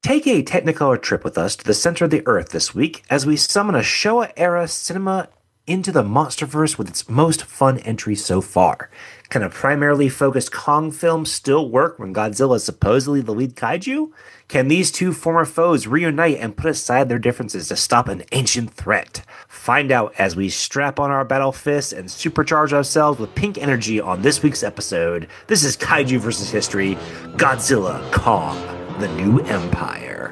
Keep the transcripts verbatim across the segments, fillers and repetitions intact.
Take a Technicolor trip with us to the center of the Earth this week as we summon a Showa-era cinema into the MonsterVerse with its most fun entry so far. Can a primarily focused Kong film still work when Godzilla is supposedly the lead kaiju? Can these two former foes reunite and put aside their differences to stop an ancient threat? Find out as we strap on our battle fists and supercharge ourselves with pink energy on this week's episode. This is Kaiju versus History, Godzilla, Kong, the New Empire.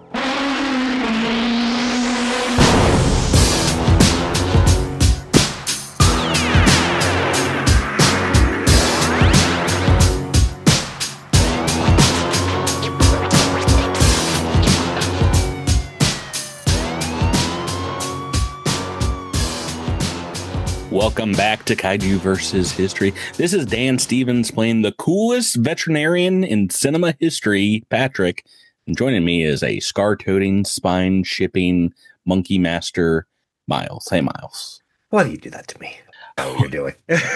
Welcome back to Kaiju versus History. This is Dan Stevens playing the coolest veterinarian in cinema history, Patrick. And joining me is a scar-toting, spine-shipping monkey master, Miles. Hey, Miles. Why do you do that to me? Oh, what you're doing.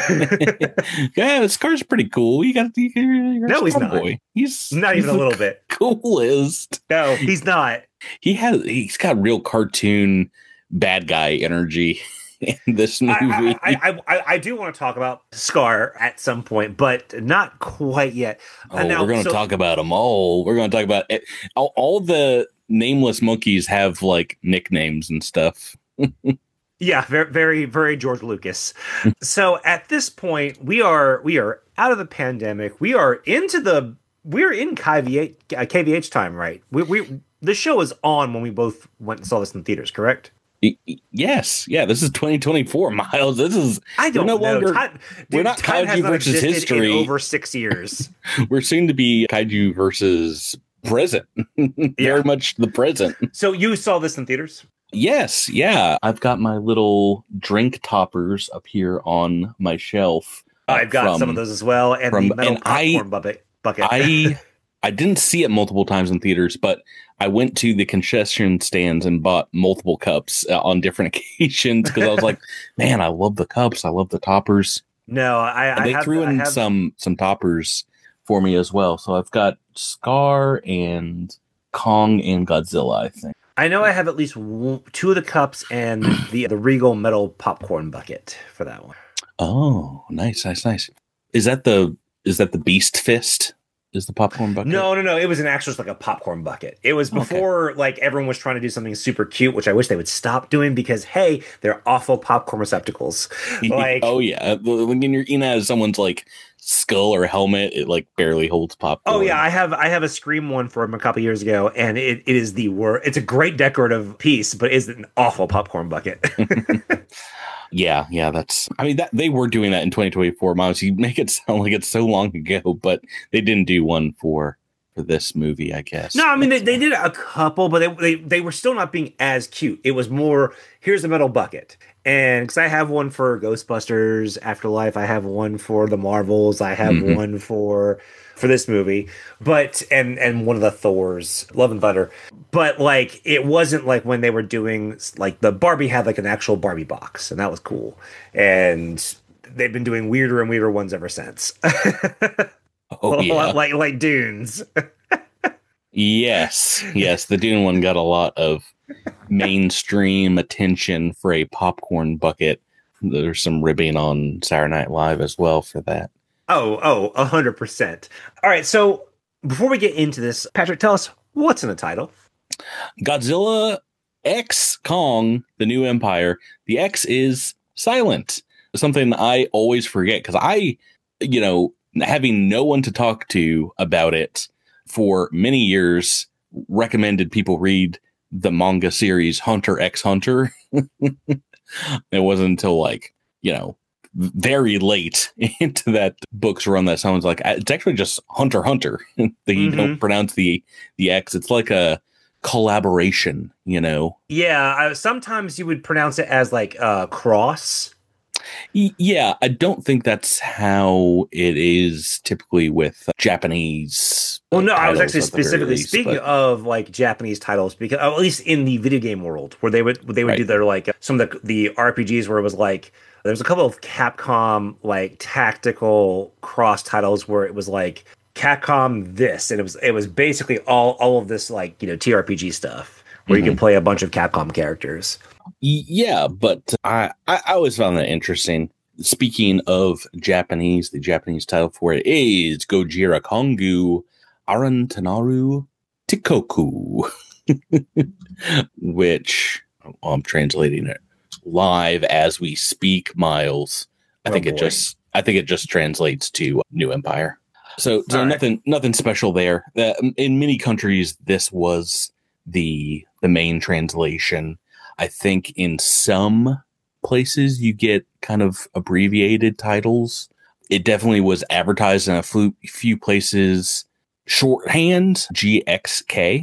Yeah, Scar's pretty cool. You got you're, you're No, he's not. Boy. He's not he's even a little bit. Coolest. No, he's not. He has. He's got real cartoon bad guy energy in this movie. I, I, I, I do want to talk about Scar at some point, but not quite yet. Oh, now, we're going to so, talk about them all. We're going to talk about it. All, all the nameless monkeys have like nicknames and stuff. Yeah, very, very, very George Lucas. So at this point, we are we are out of the pandemic. We are into the we're in K V H, uh, K V H time, right? We we the show is on when we both went and saw this in theaters, correct? Yes, yeah. This is twenty twenty-four, Miles. This is I don't no know. Longer, time, dude, we're not time Kaiju versus history in over six years. We're soon to be Kaiju versus present. Very Yeah. much the present. So you saw this in theaters? Yes, yeah. I've got my little drink toppers up here on my shelf. Uh, I've got from, some of those as well, and from, the metal and popcorn I, bucket. bucket. I I didn't see it multiple times in theaters, but I went to the concession stands and bought multiple cups uh, on different occasions because I was like, man, I love the cups. I love the toppers. No, I, and I they have, threw in I have, some some toppers for me as well. So I've got Scar and Kong and Godzilla, I think. I know I have at least one, two of the cups and the the Regal metal popcorn bucket for that one. Oh, nice, nice, nice. Is that the is that the Beast Fist? Is the popcorn bucket? No, no, no. It was an actual like a popcorn bucket. It was before okay. like everyone was trying to do something super cute, which I wish they would stop doing because hey, they're awful popcorn receptacles. Like, oh yeah, when you're eating out of someone's like skull or helmet, it like barely holds popcorn. Oh yeah, I have I have a Scream one from a couple years ago, and it, it is the worst. It's a great decorative piece, but it's an awful popcorn bucket. Yeah, yeah, that's. I mean, that they were doing that in twenty twenty-four. Miles, you make it sound like it's so long ago, but they didn't do one for for this movie, I guess. No, I mean they, they did a couple, but they, they they were still not being as cute. It was more here's a metal bucket, and because I have one for Ghostbusters Afterlife, I have one for the Marvels, I have mm-hmm. one for for this movie, but and and one of the Thors, Love and Thunder. But like it wasn't like when they were doing like the Barbie had like an actual Barbie box, and that was cool. And they've been doing weirder and weirder ones ever since. Oh yeah, like like Dunes. Yes, yes, the Dune one got a lot of mainstream attention for a popcorn bucket. There's some ribbing on Saturday Night Live as well for that. Oh, oh, a hundred percent. All right, so before we get into this, Patrick, tell us what's in the title. Godzilla X Kong, the New Empire. The X is silent. Something I always forget because I, you know, having no one to talk to about it for many years, recommended people read the manga series Hunter x Hunter. It wasn't until like, you know, very late into that book's run that someone's like, it's actually just Hunter Hunter. They mm-hmm. don't pronounce the the X. It's like a collaboration, you know. Yeah, I, sometimes you would pronounce it as like uh, cross. Yeah, I don't think that's how it is typically with Japanese. Well, no, I was actually specifically least, speaking but... of like Japanese titles, because at least in the video game world, where they would they would right. do their like some of the the R P Gs where it was like there's a couple of Capcom like tactical cross titles where it was like Capcom this, and it was it was basically all all of this like you know T R P G stuff where you Mhm. can play a bunch of Capcom characters. Y- Yeah, but I, I I always found that interesting. Speaking of Japanese, the Japanese title for it is Gojira Kongu Aran Tanaru Tikoku, which well, I'm translating it live as we speak, Miles. I Oh think it boy. just I think it just translates to New Empire. So so All right. nothing nothing special there. Uh, in many countries, this was the the main translation. I think in some places you get kind of abbreviated titles. It definitely was advertised in a few, few places shorthand G X K,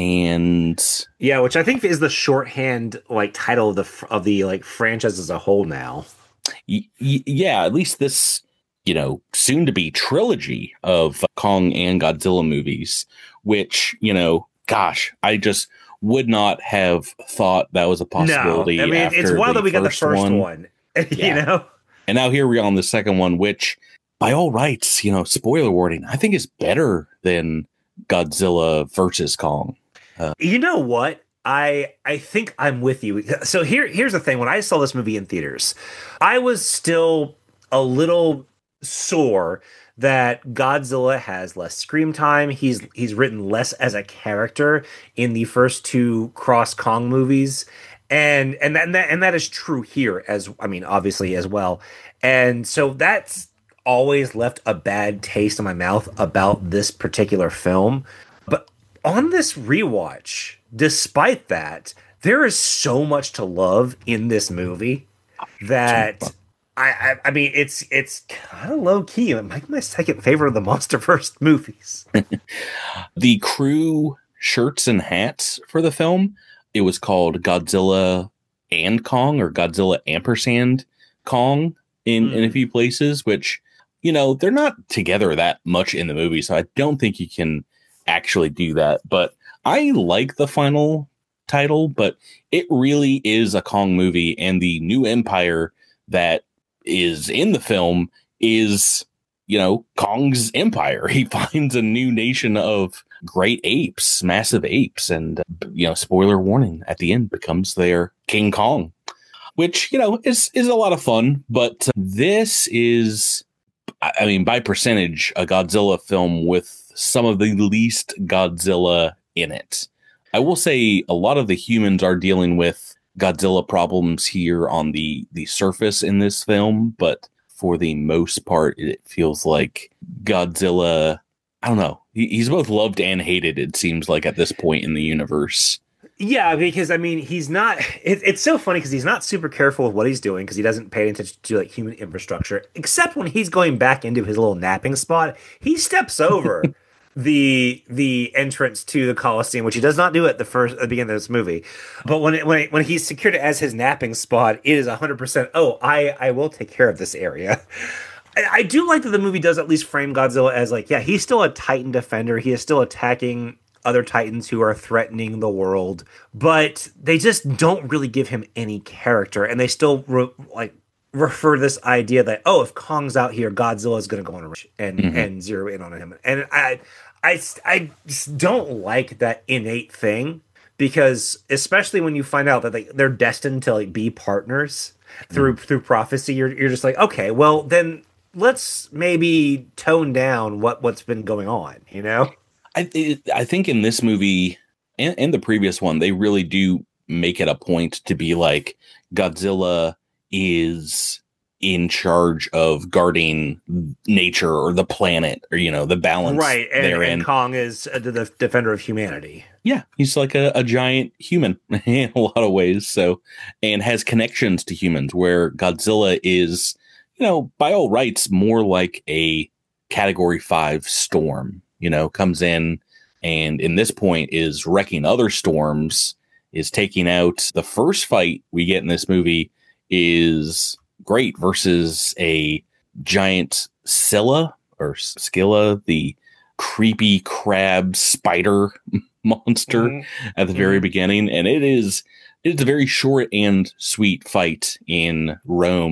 and Yeah, which I think is the shorthand like title of the f- of the like franchise as a whole now. y- y- yeah, at least this, you know, soon to be trilogy of Kong and Godzilla movies, which, you know, gosh, I just would not have thought that was a No, I possibility mean it's after wild the that we got the first first one. one. You Yeah. know, And now here we are on the second one, which by all rights, you know, spoiler warning, I think is better than Godzilla versus Kong. you know what? I I think I'm with you. So here here's the thing. When I saw this movie in theaters, I was still a little sore that Godzilla has less screen time. He's he's written less as a character in the first two Cross Kong movies. And and that, and that and that is true here as I mean obviously as well. And so that's always left a bad taste in my mouth about this particular film. But on this rewatch, despite that, there is so much to love in this movie that I, I, I mean, it's it's kind of low key. It might be my second favorite of the MonsterVerse movies. The crew shirts and hats for the film, it was called Godzilla and Kong or Godzilla ampersand Kong in, mm. in a few places, which, you know, they're not together that much in the movie. So I don't think you can actually do that. But I like the final title, but it really is a Kong movie. And the new empire that is in the film is, you know, Kong's empire. He finds a new nation of great apes, massive apes. And, you know, spoiler warning, at the end becomes their King Kong, which, you know, is, is a lot of fun. But this is, I mean, by percentage, a Godzilla film with some of the least Godzilla in it. I will say a lot of the humans are dealing with Godzilla problems here on the, the surface in this film, but for the most part, it feels like Godzilla, I don't know, he, he's both loved and hated, it seems like, at this point in the universe. Yeah, because I mean, he's not. It, it's so funny because he's not super careful with what he's doing because he doesn't pay attention to like human infrastructure. Except when he's going back into his little napping spot, he steps over the the entrance to the Coliseum, which he does not do at the first at the beginning of this movie. But when it, when it, when he's secured it as his napping spot, it is a hundred percent. Oh, I I will take care of this area. I do like that the movie does at least frame Godzilla as like, yeah, he's still a Titan defender. He is still attacking other Titans who are threatening the world, but they just don't really give him any character, and they still re- like refer to this idea that oh, if Kong's out here, Godzilla is going to go on a and mm-hmm. and zero in on him. And I, I, I just don't like that innate thing because especially when you find out that they, they're destined to like be partners through mm-hmm. through prophecy, you're you're just like okay, well then let's maybe tone down what what's been going on, you know. I, it, I think in this movie and, and the previous one, they really do make it a point to be like Godzilla is in charge of guarding nature or the planet or, you know, the balance. Right. And, therein. And Kong is the, the defender of humanity. Yeah. He's like a, a giant human in a lot of ways. So, and has connections to humans where Godzilla is, you know, by all rights, more like a category five storm. You know, comes in and in this point is wrecking other storms, is taking out the first fight we get in this movie is great versus a giant Scylla or Scylla, the creepy crab spider monster mm-hmm. at the very mm-hmm. beginning. And it is, it's a very short and sweet fight in Rome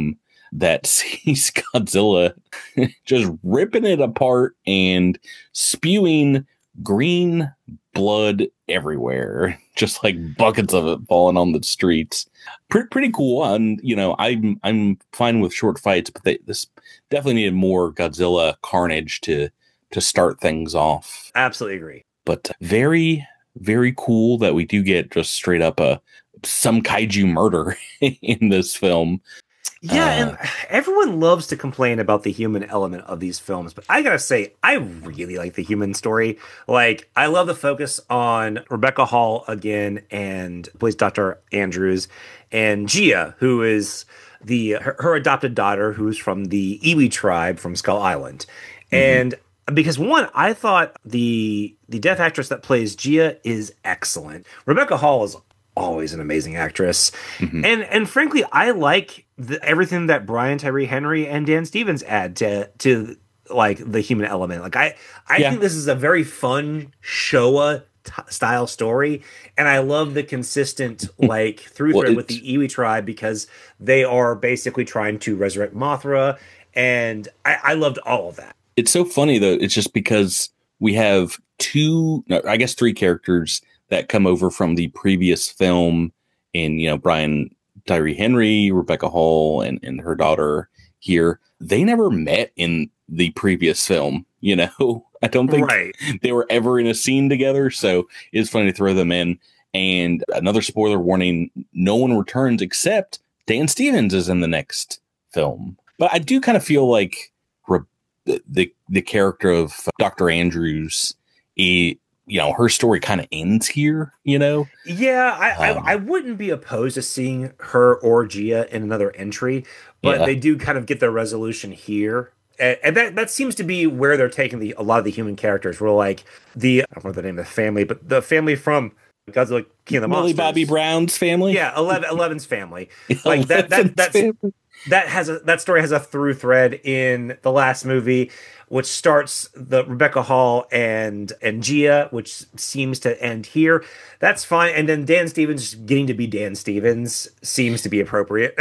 that sees Godzilla just ripping it apart and spewing green blood everywhere, just like buckets of it falling on the streets. Pretty pretty cool. And you know, I'm I'm fine with short fights, but they, this definitely needed more Godzilla carnage to to start things off. Absolutely agree. But very very cool that we do get just straight up a some kaiju murder in this film. Yeah, uh, and everyone loves to complain about the human element of these films, but I gotta say, I really like the human story. Like, I love the focus on Rebecca Hall again, and plays Doctor Andrews, and Gia, who is the her, her adopted daughter, who's from the Iwi tribe from Skull Island, mm-hmm. and because one, I thought the the deaf actress that plays Gia is excellent. Rebecca Hall is always an amazing actress. Mm-hmm. And and frankly, I like the, everything that Brian Tyree Henry and Dan Stevens add to to like the human element. Like I I yeah. think this is a very fun Showa t- style story, and I love the consistent like through thread well, with the Iwi tribe, because they are basically trying to resurrect Mothra, and I, I loved all of that. It's so funny though. It's just because we have two, no, I guess three characters that come over from the previous film, in, you know, Brian Tyree Henry, Rebecca Hall, and, and her daughter here. They never met in the previous film, you know? I don't think right. they were ever in a scene together, so it's funny to throw them in. And another spoiler warning, no one returns except Dan Stevens is in the next film. But I do kind of feel like Re- the, the the character of Doctor Andrews, he, you know, her story kind of ends here, you know? Yeah, I, um, I I wouldn't be opposed to seeing her or Gia in another entry, but yeah. they do kind of get their resolution here. And, and that, that seems to be where they're taking the a lot of the human characters. We're like the, I don't know the name of the family, but the family from Godzilla King of the Millie Monsters. Bobby Brown's family? Yeah, Eleven, Eleven's family. Like that that that's, that has a that story has a through thread in the last movie, which starts the Rebecca Hall and and Gia, which seems to end here. That's fine. And then Dan Stevens getting to be Dan Stevens seems to be appropriate.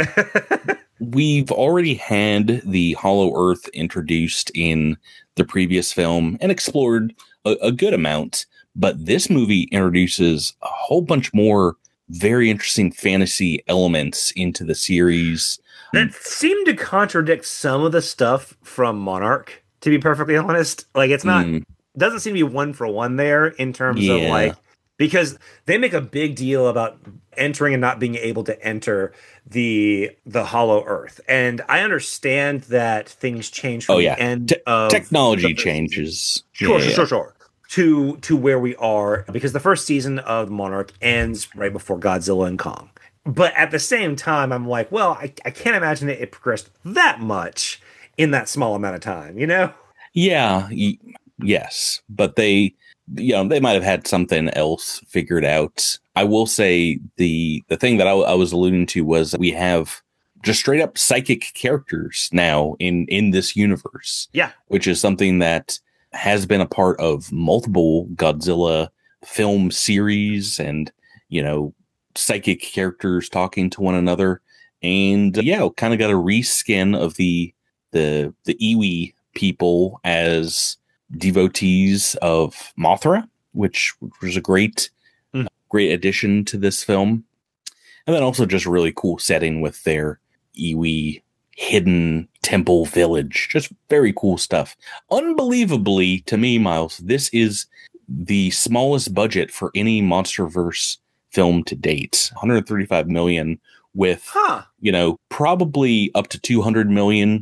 We've already had the Hollow Earth introduced in the previous film and explored a, a good amount, but this movie introduces a whole bunch more very interesting fantasy elements into the series that seem to contradict some of the stuff from Monarch, to be perfectly honest. Like, it's not, mm. doesn't seem to be one for one there in terms yeah. of like, because they make a big deal about entering and not being able to enter the the Hollow Earth. And I understand that things change from oh, yeah. the end Te- of technology changes. Sure, yeah, sure, yeah. sure, sure. To to where we are, because the first season of Monarch ends right before Godzilla and Kong. But at the same time, I'm like, well, I, I can't imagine that it progressed that much in that small amount of time, you know? Yeah, y- yes. But they, you know, they might have had something else figured out. I will say the the thing that I, I was alluding to was we have just straight up psychic characters now in, in this universe. Yeah. Which is something that has been a part of multiple Godzilla film series and, you know, psychic characters talking to one another. And uh, yeah, kind of got a reskin of the the the Iwi people as devotees of Mothra, which was a great mm. great addition to this film. And then also just a really cool setting with their Iwi hidden temple village. Just very cool stuff. Unbelievably, to me, Miles, this is the smallest budget for any MonsterVerse film to date. one hundred thirty-five million with, huh. you know, probably up to two hundred million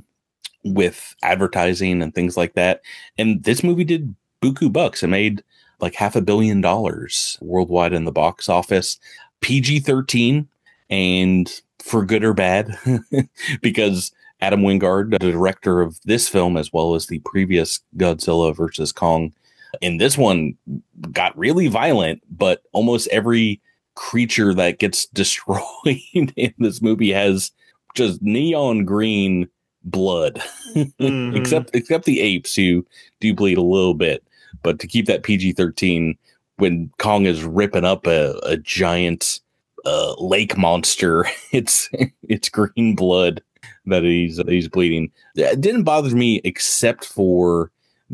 with advertising and things like that. And this movie did buku bucks and made like half a billion dollars worldwide in the box office. P G thirteen, and for good or bad, because Adam Wingard, the director of this film, as well as the previous Godzilla versus Kong, in this one got really violent, but almost every creature that gets destroyed in this movie has just neon green blood, mm-hmm. except except the apes, who do bleed a little bit. But to keep that P G thirteen, when Kong is ripping up a, a giant uh, lake monster, it's it's green blood. that he's he's bleeding. It didn't bother me except for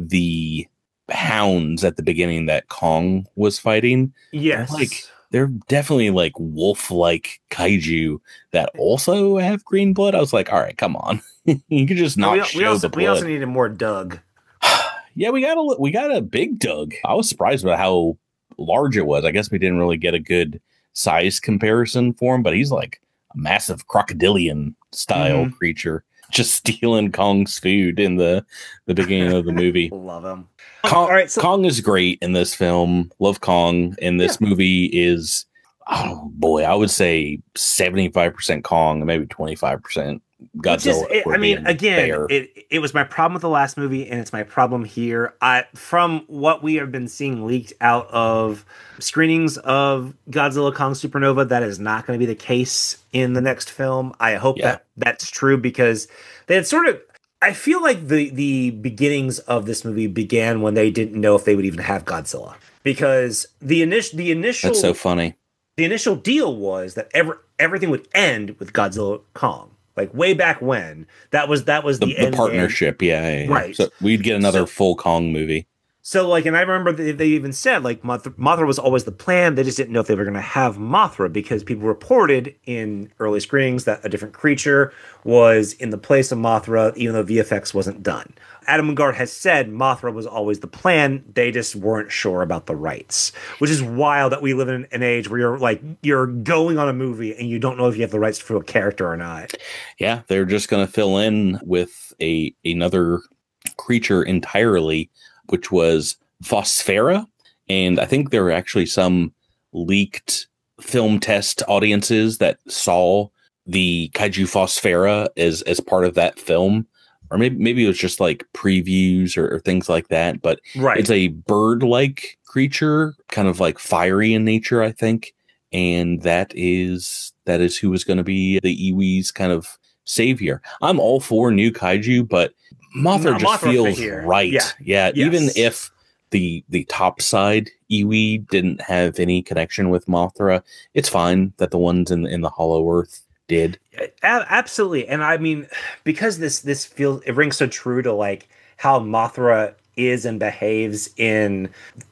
the hounds at the beginning that Kong was fighting. Yes. They're like they're definitely like wolf-like kaiju that also have green blood. I was like, all right, come on. You could just not we, show we also, the blood. We also needed more Doug. Yeah, we got a we got a big Doug. I was surprised about how large it was. I guess we didn't really get a good size comparison for him, but he's like a massive crocodilian style mm-hmm. creature, just stealing Kong's food in the the beginning of the movie. Love him. Kong, All right, so- Kong is great in this film. Love Kong. And this yeah. movie is, oh boy, I would say seventy-five percent Kong and maybe twenty-five percent Godzilla. Is, it, I mean, again, it, it was my problem with the last movie, and it's my problem here. I, from what we have been seeing leaked out of screenings of Godzilla Kong Supernova, that is not going to be the case in the next film. I hope yeah. that that's true, because they had sort of, I feel like the, the beginnings of this movie began when they didn't know if they would even have Godzilla. Because the initial, the initial, that's so funny. The initial deal was that every, everything would end with Godzilla Kong. Like way back when, that was that was the, the, end the partnership, yeah, yeah, yeah, right. So we'd get another so, full Kong movie. So, like, and I remember they, they even said like Mothra, Mothra was always the plan. They just didn't know if they were going to have Mothra, because people reported in early screenings that a different creature was in the place of Mothra, even though V F X wasn't done. Adam Wingard has said Mothra was always the plan. They just weren't sure about the rights, which is wild that we live in an age where you're like, you're going on a movie and you don't know if you have the rights for a character or not. Yeah, they're just going to fill in with a another creature entirely, which was Phosphera. And I think there were actually some leaked film test audiences that saw the Kaiju Phosphera as, as part of that film. Or maybe maybe it was just like previews or, or things like that. But right. It's a bird-like creature, kind of like fiery in nature, I think. And that is that is who is going to be the Iwi's kind of savior. I'm all for new kaiju, but Mothra no, just Mothra feels right. Yeah. yeah yes. Even if the the top side Iwi didn't have any connection with Mothra, it's fine that the ones in in the Hollow Earth did. Absolutely. And I mean, because this this feels, it rings so true to like how Mothra is and behaves in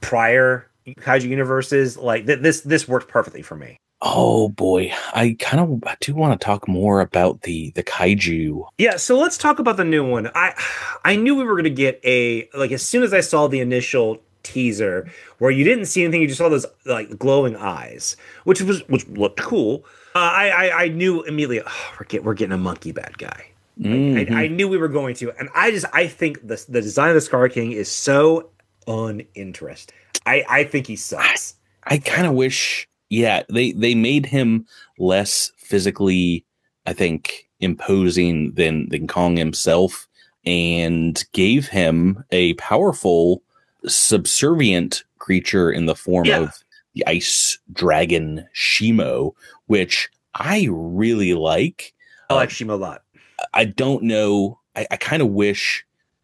prior kaiju universes, like th- this this worked perfectly for me. Oh boy, I kind of I do want to talk more about the the kaiju. Yeah, so let's talk about the new one. I I knew we were going to get a, like, as soon as I saw the initial teaser where you didn't see anything, you just saw those like glowing eyes, which was which looked cool. Uh, I, I I knew immediately, oh, we're get we're getting a monkey bad guy. Mm-hmm. I, I knew we were going to, and I just I think the the design of the Scar King is so uninteresting. I I think he sucks. I, I kind of wish, yeah, they they made him less physically, I think, imposing than than Kong himself, and gave him a powerful, subservient creature in the form yeah. of the ice dragon Shimo, which I really like. I like uh, Shimo a lot. I don't know. I, I kind of wish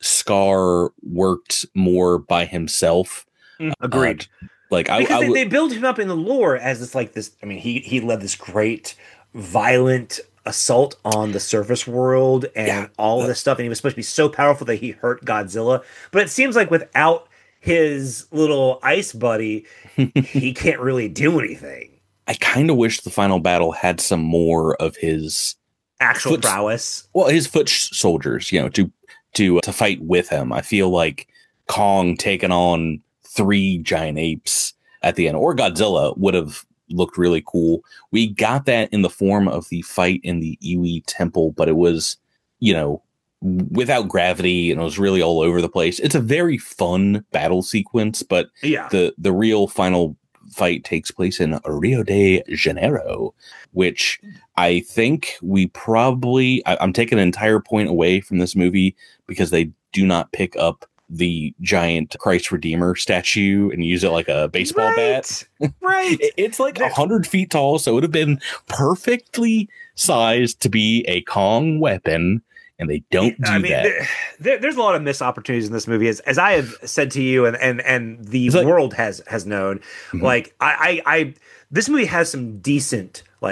Scar worked more by himself. Mm, agreed. Uh, like I, because I, I, they, they build him up in the lore as this like this. I mean, he he led this great violent assault on the surface world and yeah, all of this stuff, and he was supposed to be so powerful that he hurt Godzilla. But it seems like without his little ice buddy, he can't really do anything. I kind of wish the final battle had some more of his actual foot, prowess. Well, his foot soldiers, you know, to to to fight with him. I feel like Kong taking on three giant apes at the end, or Godzilla, would have looked really cool. We got that in the form of the fight in the Iwi temple, but it was, you know, without gravity, and it was really all over the place. It's a very fun battle sequence, but yeah. the the real final fight takes place in Rio de Janeiro, which I think we probably I, I'm taking an entire point away from this movie because they do not pick up the giant Christ Redeemer statue and use it like a baseball right, bat. Right. It's like a hundred feet tall, so it would have been perfectly sized to be a Kong weapon, and they don't do I mean, that. There, there, there's a lot of missed opportunities in this movie, as as I have said to you, and and and the like, world has has known. Mm-hmm. Like I, I I this movie has some decent like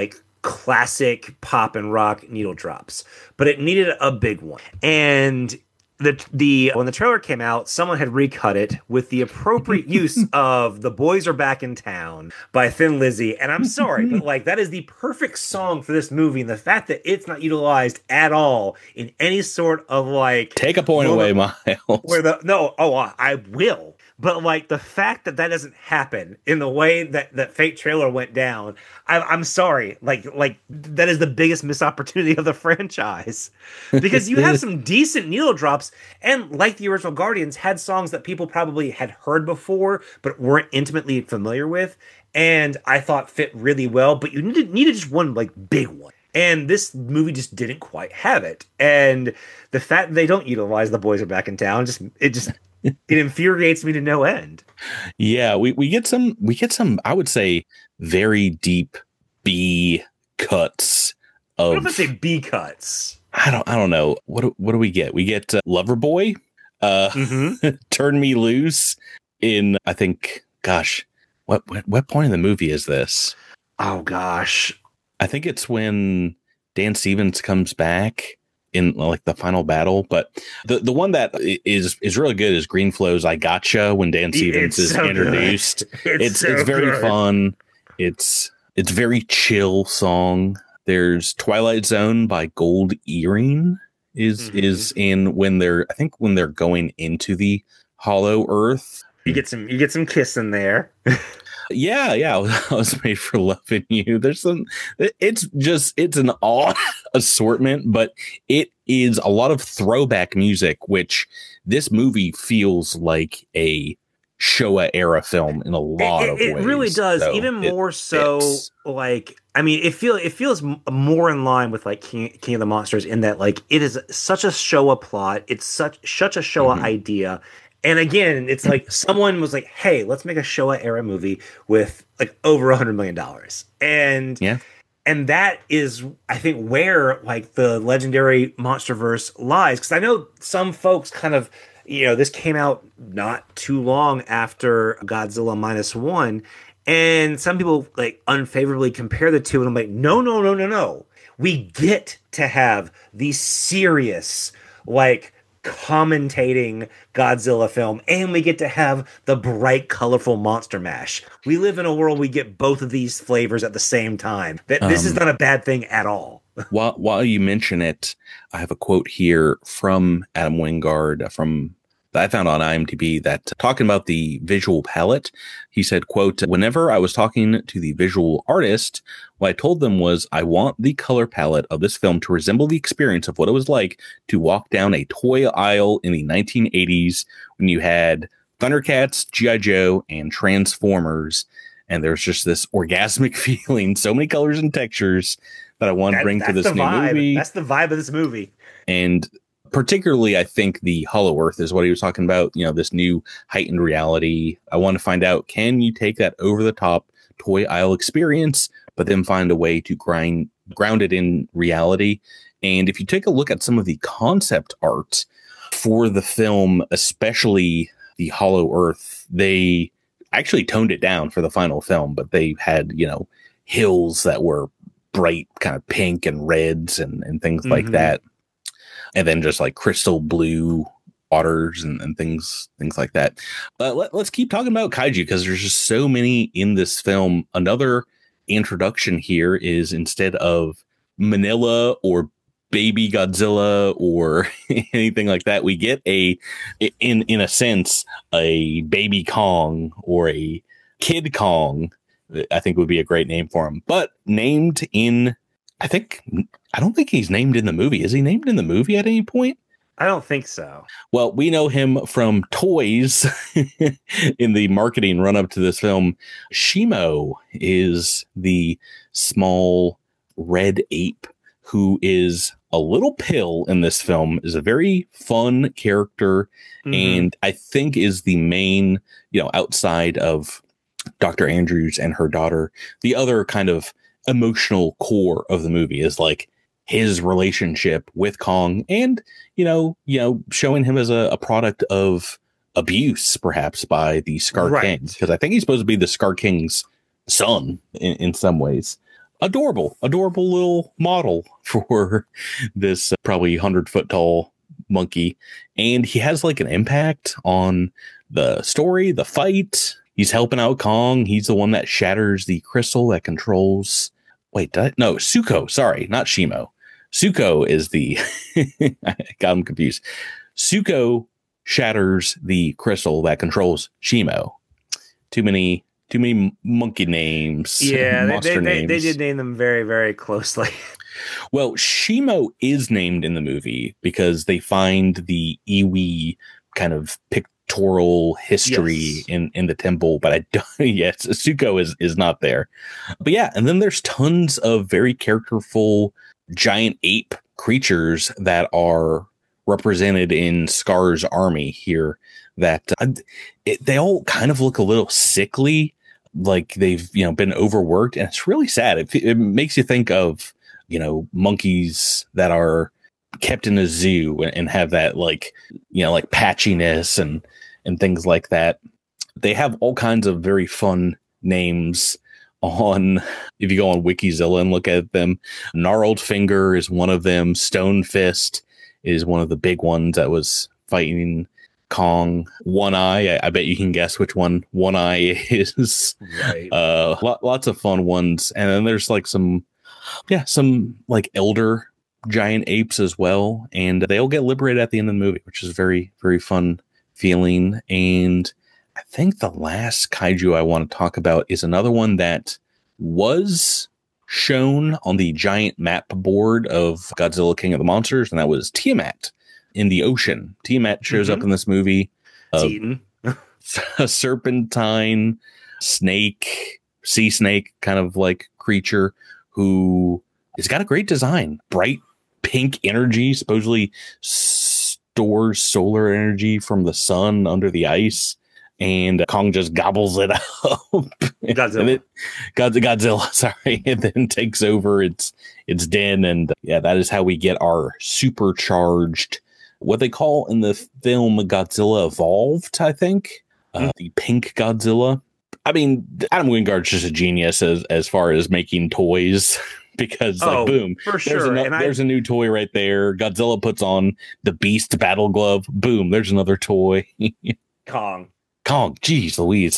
classic pop and rock needle drops, but it needed a big one. And the the when the trailer came out, someone had recut it with the appropriate use of "The Boys Are Back in Town" by Thin Lizzy. And I'm sorry, but like that is the perfect song for this movie, and the fact that it's not utilized at all in any sort of like take a point away, Miles. Where the no, oh, I will. But like the fact that that doesn't happen in the way that that Fate trailer went down, I, I'm sorry. Like like that is the biggest missed opportunity of the franchise, because you have some decent needle drops, and like the original Guardians, had songs that people probably had heard before but weren't intimately familiar with, and I thought fit really well. But you needed needed just one like big one. And this movie just didn't quite have it. And the fact that they don't utilize "The Boys Are Back in Town," just it just it infuriates me to no end. Yeah, we, we get some we get some I would say very deep B cuts of. What if I say B cuts? I don't I don't know. What do, what do we get? We get uh, Loverboy, uh mm-hmm. Turn Me Loose in I think gosh, what, what what point in the movie is this? Oh gosh. I think it's when Dan Stevens comes back in like the final battle, but the, the one that is is really good is Green Flow's "I Gotcha" when Dan Stevens it's is so introduced. It's it's, so it's very good. fun. It's it's very chill song. There's Twilight Zone by Gold Earring is mm-hmm. is in when they're I think when they're going into the Hollow Earth. You get some you get some Kiss in there. Yeah, yeah, I was made for loving you. There's some, it's just, it's an odd assortment, but it is a lot of throwback music, which this movie feels like a Showa era film in a lot it, of it ways. It really does, so even more so. Fits. Like, I mean, it feel it feels more in line with like King, King of the Monsters in that like it is such a Showa plot. It's such such a Showa mm-hmm. idea. And again, it's like someone was like, hey, let's make a Showa era movie with like over a hundred million dollars. And yeah. And that is, I think, where like the legendary Monsterverse lies. Because I know some folks kind of, you know, this came out not too long after Godzilla Minus One. And some people like unfavorably compare the two. And I'm like, no, no, no, no, no. We get to have the serious, like, commentating Godzilla film, and we get to have the bright, colorful monster mash. We live in a world we get both of these flavors at the same time. That this um, is not a bad thing at all. while while you mention it, I have a quote here from Adam Wingard from that I found on IMDb that uh, talking about the visual palette, he said, quote, "Whenever I was talking to the visual artist, what I told them was I want the color palette of this film to resemble the experience of what it was like to walk down a toy aisle in the nineteen eighties when you had Thundercats, G I. Joe, and Transformers. And there's just this orgasmic feeling, so many colors and textures that I want to bring to this new vibe. movie." That's the vibe of this movie. And particularly, I think the Hollow Earth is what he was talking about. You know, this new heightened reality. I want to find out, can you take that over the top toy aisle experience, but then find a way to grind ground it in reality? And if you take a look at some of the concept art for the film, especially the Hollow Earth, they actually toned it down for the final film, but they had, you know, hills that were bright kind of pink and reds and, and things mm-hmm. like that. And then just like crystal blue waters and, and things things like that. Uh, let, let's keep talking about kaiju because there's just so many in this film. Another introduction here is instead of Manila or Baby Godzilla or anything like that, we get a, in in a sense, a Baby Kong or a Kid Kong. I think would be a great name for him, but named in, I think, I don't think he's named in the movie. Is he named in the movie at any point? I don't think so. Well, we know him from toys in the marketing run up to this film. Shimo is the small red ape who is a little pill in this film, is a very fun character. Mm-hmm. And I think is the main, you know, outside of Doctor Andrews and her daughter, the other kind of emotional core of the movie is like his relationship with Kong, and you know, you know, showing him as a, a product of abuse, perhaps by the Scar right. King, because I think he's supposed to be the Scar King's son in, in some ways. adorable, adorable little model for this uh, probably hundred foot tall monkey. And he has like an impact on the story, the fight. He's helping out Kong. He's the one that shatters the crystal that controls. Wait, did I? No, Suko. Sorry, not Shimo. Suko is the. I got him confused. Suko shatters the crystal that controls Shimo. Too many, too many monkey names. Yeah, monster they, they, names. they, they did name them very, very closely. Well, Shimo is named in the movie because they find the Iwi kind of pictorial history Yes. in, in the temple, but I don't. Yes, Suko is is not there. But yeah, and then there's tons of very characterful giant ape creatures that are represented in Scar's army here. That uh, it, they all kind of look a little sickly, like they've you know been overworked, and it's really sad. It, it makes you think of you know monkeys that are kept in a zoo and, and have that like you know like patchiness and and things like that. They have all kinds of very fun names on if you go on Wikizilla and look at them. Gnarled Finger is one of them. Stone Fist is one of the big ones that was fighting Kong. One Eye, I, I bet you can guess which one One Eye is. Right. Uh, lo- lots of fun ones, and then there's like some, yeah, some like elder giant apes as well, and they all get liberated at the end of the movie, which is very, very fun feeling. And I think the last kaiju I want to talk about is another one that was shown on the giant map board of Godzilla King of the Monsters, and that was Tiamat in the ocean. Tiamat shows Mhm. up in this movie. It's Uh, eaten. a serpentine snake, sea snake kind of like creature who has got a great design. Bright pink energy, supposedly stores solar energy from the sun under the ice. And Kong just gobbles it up. Godzilla. And it, God, Godzilla, sorry, and then takes over its its den. And yeah, that is how we get our supercharged, what they call in the film Godzilla Evolved, I think. Uh, the pink Godzilla. I mean, Adam Wingard's just a genius as, as far as making toys. Because like Oh, boom, for there's, sure. ano- And I- there's a new toy right there. Godzilla puts on the Beast Battle Glove. Boom, there's another toy. Kong. Kong, geez, Louise.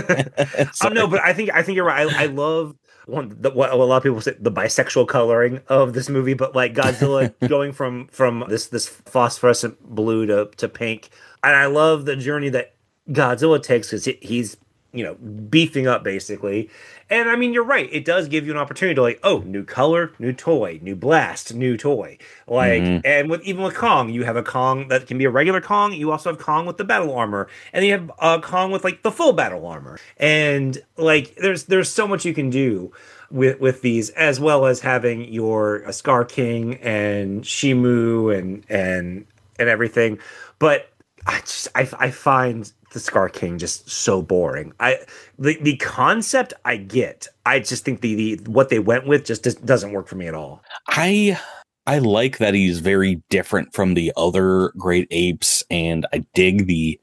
Oh no, but I think I think you're right. I, I love one the, what a lot of people say the bisexual coloring of this movie, but like Godzilla going from from this this phosphorescent blue to to pink, and I love the journey that Godzilla takes because he's you know beefing up basically. And I mean, you're right. It does give you an opportunity to like, oh, new color, new toy, new blast, new toy. Like, Mhm. and with even with Kong, you have a Kong that can be a regular Kong. You also have Kong with the battle armor, and you have uh, Kong with like the full battle armor. And like, there's there's so much you can do with with these, as well as having your uh, Scar King and Shimu and and and everything. But I just I I find the Scar King just so boring. I the the concept I get. I just think the the what they went with just does, doesn't work for me at all. I I like that he's very different from the other great apes, and I dig the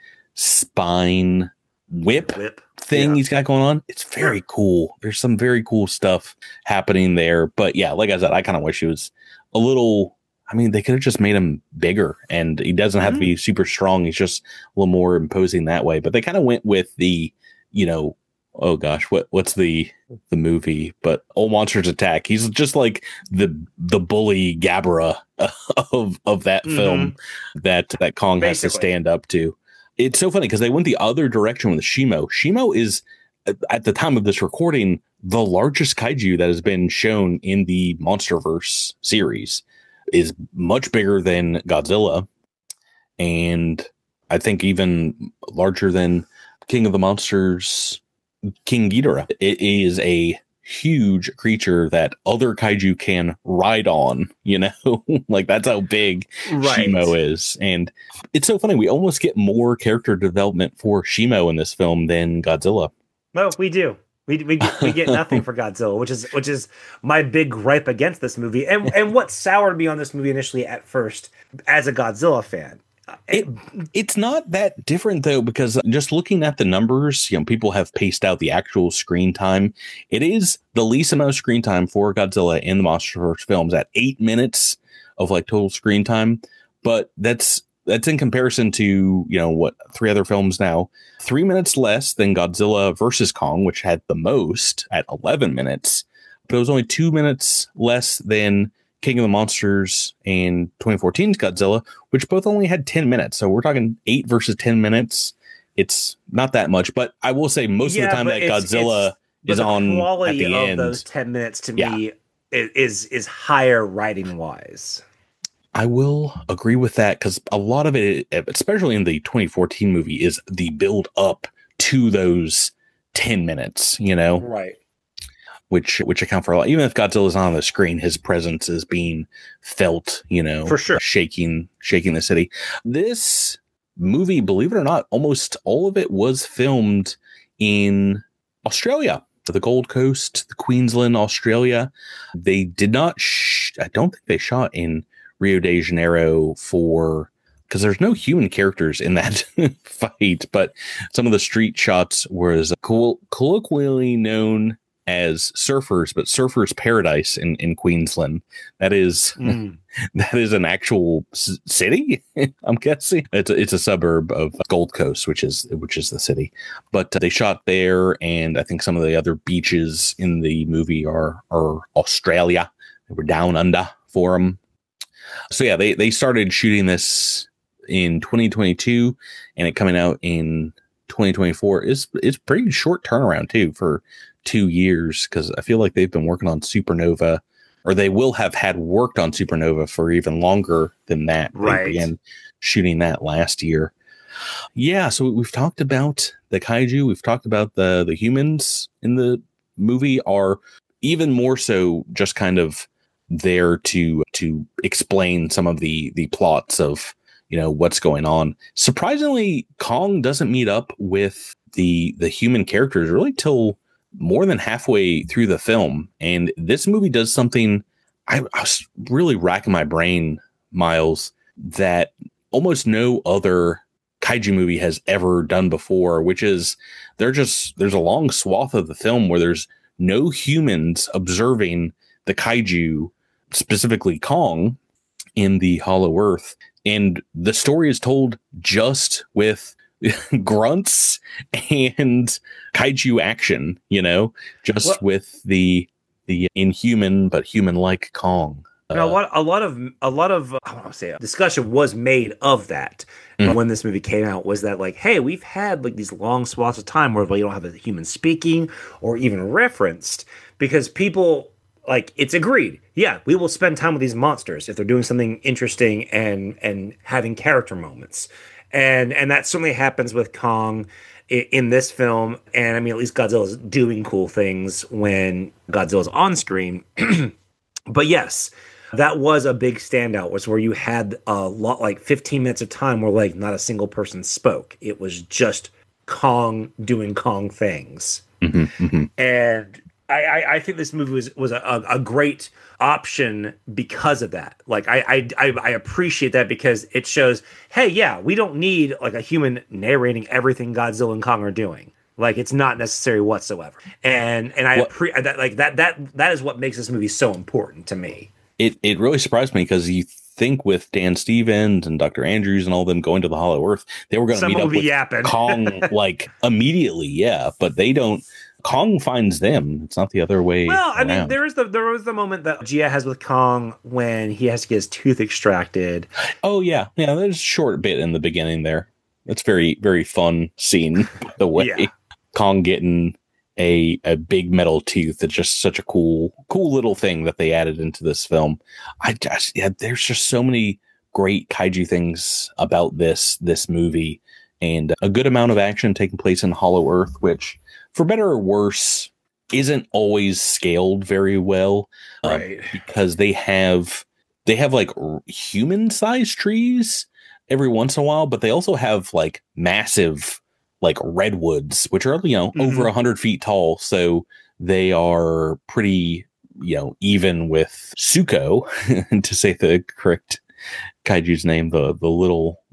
spine whip Whip thing Yeah. he's got going on. It's very cool. There's some very cool stuff happening there. But yeah, like I said, I kind of wish he was a little. I mean, they could have just made him bigger, and he doesn't have Mhm. to be super strong. He's just a little more imposing that way. But they kind of went with the, you know, oh gosh, what what's the the movie? But Old Monsters Attack. He's just like the the bully Gabra of of that Mhm. film that that Kong has to Basically. stand up to. It's so funny because they went the other direction with Shimo. Shimo is at the time of this recording the largest kaiju that has been shown in the MonsterVerse series. Is much bigger than Godzilla, and I think even larger than King of the Monsters, King Ghidorah. It is a huge creature that other kaiju can ride on, you know? Like, that's how big Right. Shimo is. And it's so funny. We almost get more character development for Shimo in this film than Godzilla. No, we do. We we get, we get nothing for Godzilla, which is which is my big gripe against this movie, and and what soured me on this movie initially at first as a Godzilla fan. It, it's not that different though, because just looking at the numbers, you know, people have paced out the actual screen time. It is the least amount of screen time for Godzilla in the MonsterVerse films at eight minutes of like total screen time. But that's that's in comparison to, you know, what three other films now, three minutes less than Godzilla versus Kong, which had the most at eleven minutes. But it was only two minutes less than King of the Monsters and twenty fourteen's Godzilla, which both only had ten minutes. So we're talking eight versus ten minutes. It's not that much, but I will say most yeah, of the time that it's, Godzilla it's, is on at the of end. Those ten minutes to yeah. me is is higher writing wise. I will agree with that, because a lot of it, especially in the twenty fourteen movie, is the build up to those ten minutes, you know? Right. Which which account for a lot. Even if Godzilla's not on the screen, his presence is being felt, you know, for sure, shaking shaking the city. This movie, believe it or not, almost all of it was filmed in Australia, the Gold Coast, the Queensland, Australia. They did not. Sh- I don't think they shot in Rio de Janeiro for because there's no human characters in that fight. But some of the street shots was coll- colloquially known as Surfers, but Surfers Paradise in, in Queensland. That is mm. that is an actual c- city. I'm guessing it's a, it's a suburb of Gold Coast, which is which is the city. But uh, they shot there, and I think some of the other beaches in the movie are are Australia. They were down under for them. So yeah, they they started shooting this in twenty twenty-two, and it coming out in twenty twenty-four is is pretty short turnaround too for two years, because I feel like they've been working on Supernova, or they will have had worked on Supernova for even longer than that. Right. They began shooting that last year. Yeah, so we've talked about the kaiju, we've talked about the the humans in the movie are even more so just kind of there to to explain some of the the plots of, you know, what's going on. Surprisingly, Kong doesn't meet up with the the human characters really till more than halfway through the film. And this movie does something, I, I was really racking my brain, Miles, that almost no other kaiju movie has ever done before, which is they're just there's a long swath of the film where there's no humans observing the kaiju, specifically Kong, in the Hollow Earth. And the story is told just with grunts and kaiju action, you know, just well, with the the inhuman but human-like Kong. Uh, a lot, a lot of, a lot of, I want to say, discussion was made of that mm-hmm. when this movie came out. Was that like, hey, we've had like these long swaths of time where you don't have a human speaking or even referenced, because people. Like, it's agreed. Yeah, we will spend time with these monsters if they're doing something interesting and and having character moments. And and that certainly happens with Kong in, in this film. And I mean, at least Godzilla's doing cool things when Godzilla's on screen. But yes, that was a big standout, was where you had a lot, like fifteen minutes of time where like not a single person spoke. It was just Kong doing Kong things. Mm-hmm, mm-hmm. And I, I think this movie was was a, a great option because of that. Like I, I I appreciate that, because it shows, hey, yeah, we don't need like a human narrating everything Godzilla and Kong are doing. Like, it's not necessary whatsoever. And and I appreciate that. Like that that that is what makes this movie so important to me. It it really surprised me, because you think with Dan Stevens and Doctor Andrews and all them going to the Hollow Earth, they were going to meet up with yapping. Kong like immediately, yeah, but they don't. Kong finds them. It's not the other way. Well, I around. mean, there is the there was the moment that Gia has with Kong when he has to get his tooth extracted. Oh yeah, yeah. There's a short bit in the beginning there. It's very very fun scene. The way yeah. Kong getting a a big metal tooth. It's just such a cool cool little thing that they added into this film. I just yeah. There's just so many great kaiju things about this this movie, and a good amount of action taking place in Hollow Earth, which, for better or worse, isn't always scaled very well, right? Um, because they have they have like r- human-sized trees every once in a while, but they also have like massive like redwoods, which are, you know, mm-hmm. over a hundred feet tall. So they are pretty, you know, even with Suko, to say the correct kaiju's name, the the little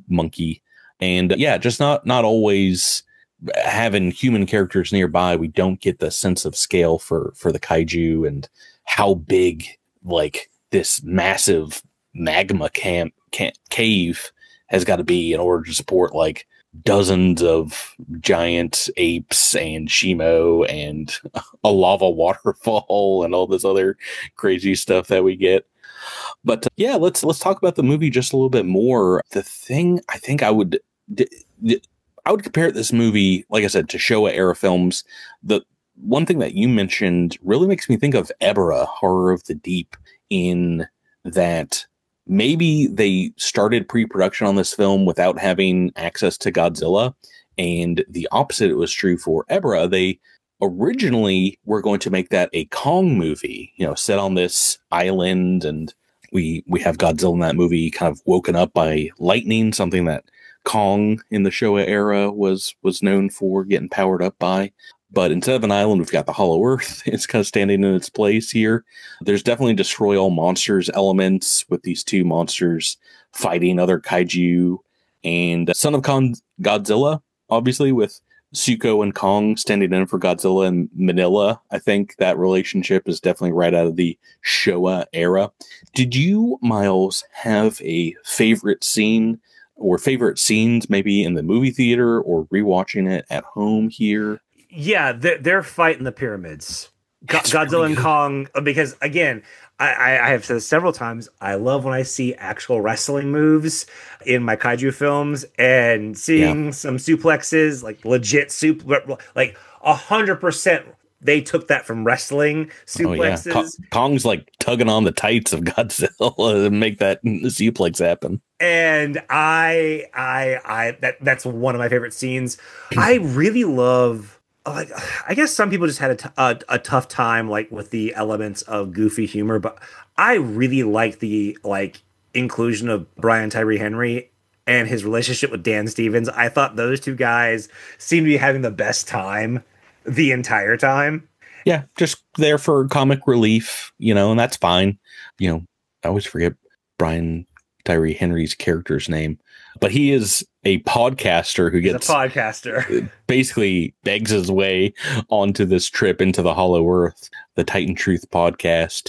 monkey. And uh, yeah, just not not always having human characters nearby. We don't get the sense of scale for for the kaiju and how big like this massive magma camp, camp cave has got to be in order to support like dozens of giant apes and Shimo and a lava waterfall and all this other crazy stuff that we get. But uh, yeah, let's let's talk about the movie just a little bit more. The thing I think I would d- d- I would compare this movie, like I said, to Showa era films. The one thing that you mentioned really makes me think of Ebirah, Horror of the Deep, in that maybe they started pre-production on this film without having access to Godzilla, and the opposite was true for Ebirah. They originally were going to make that a Kong movie, you know, set on this island, and we we have Godzilla in that movie kind of woken up by lightning, something that Kong in the Showa era was was known for getting powered up by. But instead of an island, we've got the Hollow Earth. It's kind of standing in its place here. There's definitely destroy all monsters elements with these two monsters fighting other kaiju. And Son of Kong Godzilla, obviously, with Suko and Kong standing in for Godzilla and Manila. I think that relationship is definitely right out of the Showa era. Did you, Miles, have a favorite scene or favorite scenes maybe in the movie theater or rewatching it at home here? Yeah, they're, they're fighting the pyramids. Go- Godzilla really and good. Kong, because again, I, I, I have said this several times, I love when I see actual wrestling moves in my kaiju films, and seeing Yeah. some suplexes, like legit soup, like a hundred percent. They took that from wrestling suplexes. Oh, yeah. Ko- Kong's like tugging on the tights of Godzilla to make that suplex happen. And I, I, I, that that's one of my favorite scenes. I really love. Like, I guess some people just had a, t- a, a tough time like with the elements of goofy humor, but I really like the like inclusion of Brian Tyree Henry and his relationship with Dan Stevens. I thought those two guys seemed to be having the best time the entire time. Yeah, just there for comic relief, you know, and that's fine. You know, I always forget Brian Tyree Henry's character's name, but he is a podcaster who He's gets a podcaster, basically begs his way onto this trip into the Hollow Earth, the Titan Truth podcast.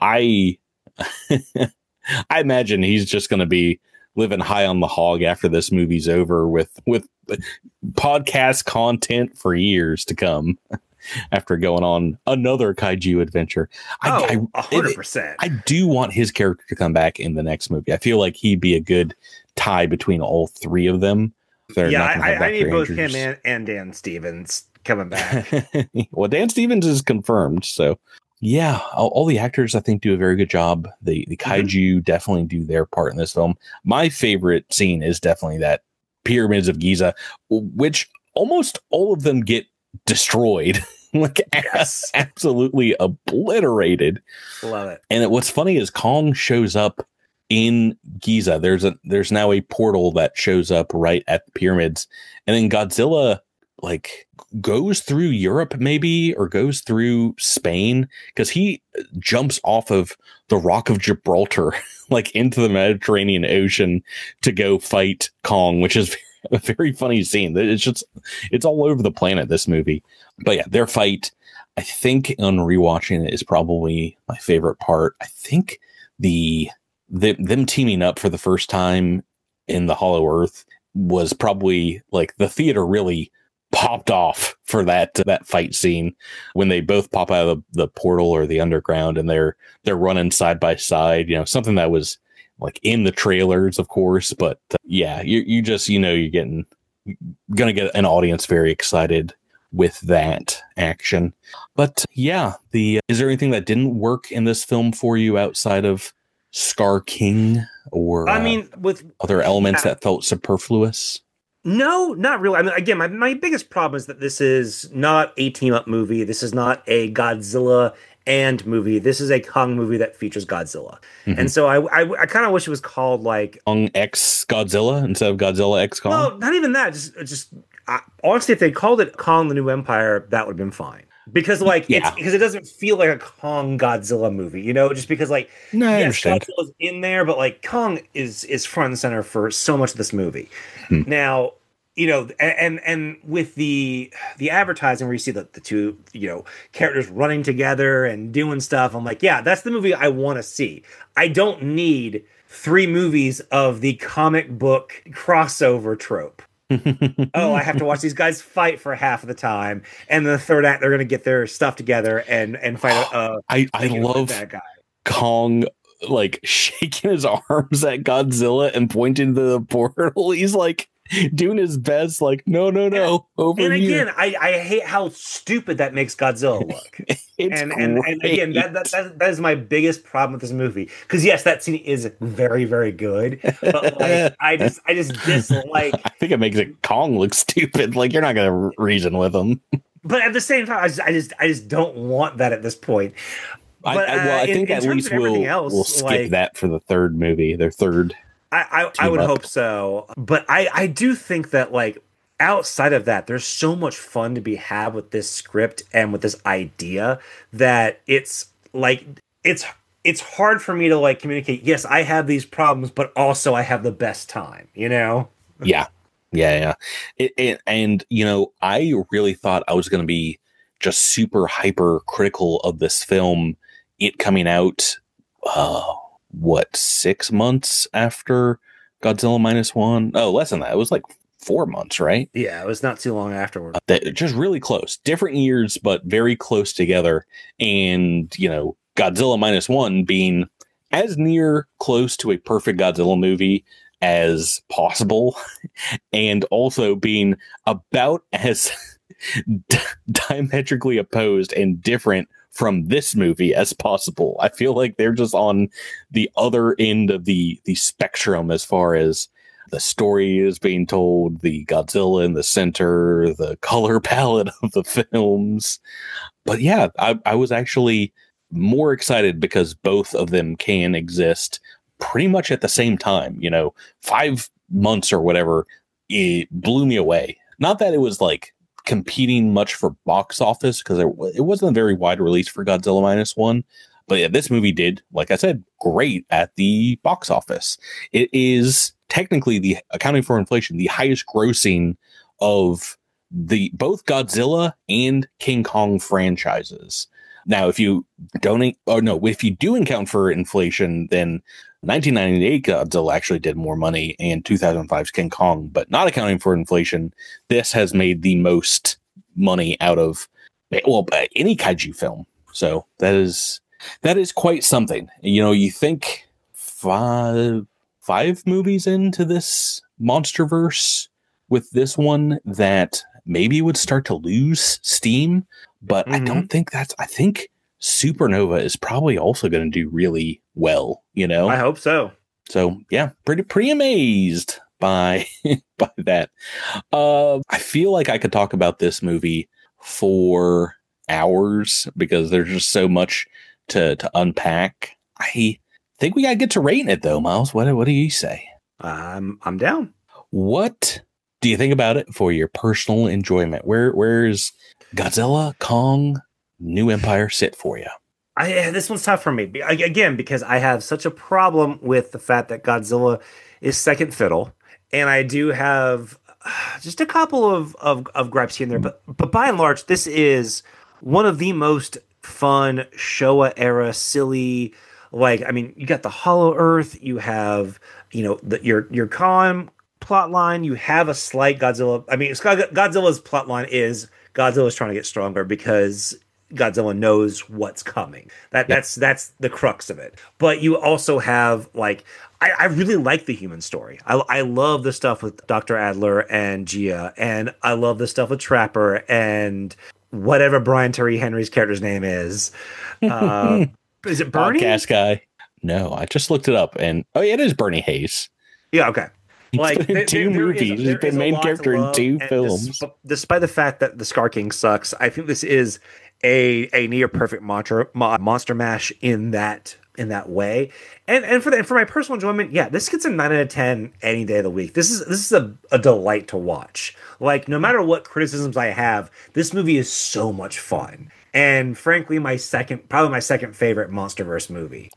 I I imagine he's just going to be living high on the hog after this movie's over with with podcast content for years to come. After going on another kaiju adventure. oh, I, a hundred percent. I do want his character to come back in the next movie. I feel like he'd be a good tie between all three of them. Yeah, I, I need both him and, and Dan Stevens coming back. Well, Dan Stevens is confirmed, so yeah, all, all the actors I think do a very good job. The the kaiju mm-hmm. definitely do their part in this film. My favorite scene is definitely that Pyramids of Giza, which almost all of them get destroyed. Like yes. Absolutely obliterated. Love it. And it, what's funny is Kong shows up in Giza. There's a there's now a portal that shows up right at the pyramids, and then Godzilla like goes through Europe maybe or goes through Spain because he jumps off of the Rock of Gibraltar like into the Mediterranean Ocean to go fight Kong, which is a very funny scene. It's just, it's all over the planet, this movie. But yeah, their fight, I think on rewatching it is probably my favorite part. I think the, the them teaming up for the first time in the Hollow Earth was probably like the theater really popped off for that that fight scene when they both pop out of the, the portal or the underground and they're they're running side by side. You know, something that was like in the trailers, of course, but uh, yeah, you you just, you know, you're getting gonna get an audience very excited with that action. But yeah, the is there anything that didn't work in this film for you outside of Scar King or I mean, with other elements yeah. that felt superfluous? No, not really. I mean, again, my, my biggest problem is that this is not a team up movie. This is not a Godzilla and movie. This is a Kong movie that features Godzilla. Mm-hmm. And so I I, I kind of wish it was called like Kong X Godzilla instead of Godzilla X Kong. Well, not even that. Just just uh, honestly, if they called it Kong: The New Empire, that would have been fine. because like it's Yeah. because it doesn't feel like a Kong Godzilla movie, you know, just because like No, I yes, understand. Godzilla's in there, but like Kong is is front and center for so much of this movie. Hmm. Now, you know, and and, and with the the advertising where you see the, the two, you know, characters running together and doing stuff, I'm like, yeah, that's the movie I want to see. I don't need three movies of the comic book crossover trope. Oh, I have to watch these guys fight for half of the time, and the third act they're going to get their stuff together and and fight a, a I I like, love that guy. Kong like shaking his arms at Godzilla and pointing to the portal. He's like doing his best, like, no, no, no, over And here. again, I, I hate how stupid that makes Godzilla look. It's and, and and again, that, that that that is my biggest problem with this movie. Because yes, that scene is very very good, but like I just I just dislike. I think it makes it Kong look stupid. Like you're not gonna reason with him. But at the same time, I just I just I just don't want that at this point. I, But, I, well, I uh, in- think in at terms least of everything we'll else, we'll skip like- that for the third movie. Their third. I I, I Team would up. hope so, but I I do think that like outside of that, there's so much fun to be had with this script and with this idea that it's like it's it's hard for me to like communicate. Yes, I have these problems, but also I have the best time. You know? Yeah, yeah, yeah. It, it, and you know, I really thought I was going to be just super hyper critical of this film. It coming out, uh, what six months after Godzilla minus one? Oh, less than that. It was like four months, right? Yeah, it was not too long afterward. That just really close, different years, but very close together. And you know, Godzilla minus one being as near close to a perfect Godzilla movie as possible, and also being about as diametrically opposed and different from this movie as possible. I feel like they're just on the other end of the the spectrum as far as the story is being told, the Godzilla in the center, the color palette of the films. But yeah, I, I was actually more excited because both of them can exist pretty much at the same time. You know, five months or whatever, it blew me away. Not that it was like competing much for box office, because it, it wasn't a very wide release for Godzilla minus one. But yeah, this movie did, like I said, great at the box office. It is technically, the accounting for inflation, the highest grossing of the both Godzilla and King Kong franchises. Now, if you don't, or no, if you do account for inflation, then nineteen ninety-eight Godzilla actually did more money, and two thousand five's King Kong. But not accounting for inflation, this has made the most money out of, well, any kaiju film. So that is that is quite something. You know, you think five five movies into this MonsterVerse with this one that maybe would start to lose steam, but mm-hmm. I don't think that's, I think Supernova is probably also going to do really well, you know? I hope so. So yeah, pretty, pretty amazed by, by that. Uh, I feel like I could talk about this movie for hours because there's just so much to, to unpack. I think we got to get to rating it though, Miles. What, what do you say? I'm, I'm down. What do you think about it for your personal enjoyment? Where, where's Godzilla, Kong, New Empire sit for you? I, this one's tough for me again because I have such a problem with the fact that Godzilla is second fiddle, and I do have just a couple of, of, of gripes here and there. But but by and large, this is one of the most fun Showa era silly. Like I mean, you got the Hollow Earth, you have you know the, your your Khan plot line, you have a slight Godzilla. I mean, Godzilla's plot line is Godzilla's trying to get stronger because Godzilla knows what's coming. That yep. that's that's the crux of it. But you also have like I, I really like the human story. I I love the stuff with Doctor Adler and Gia, and I love the stuff with Trapper and whatever Brian Terry Henry's character's name is. Uh, is it Bernie? Podcast guy? No, I just looked it up, and oh yeah, it is Bernie Hayes. Yeah, okay. Like He's been in two there, movies. There is, He's been main character in two films. Despite, despite the fact that the Scar King sucks, I think this is a a near perfect monster monster mash in that in that way. And and for the, and for my personal enjoyment, yeah, this gets a nine out of ten any day of the week. This is this is a, a delight to watch. Like no matter what criticisms I have, this movie is so much fun. and frankly, my second, probably my second favorite MonsterVerse movie.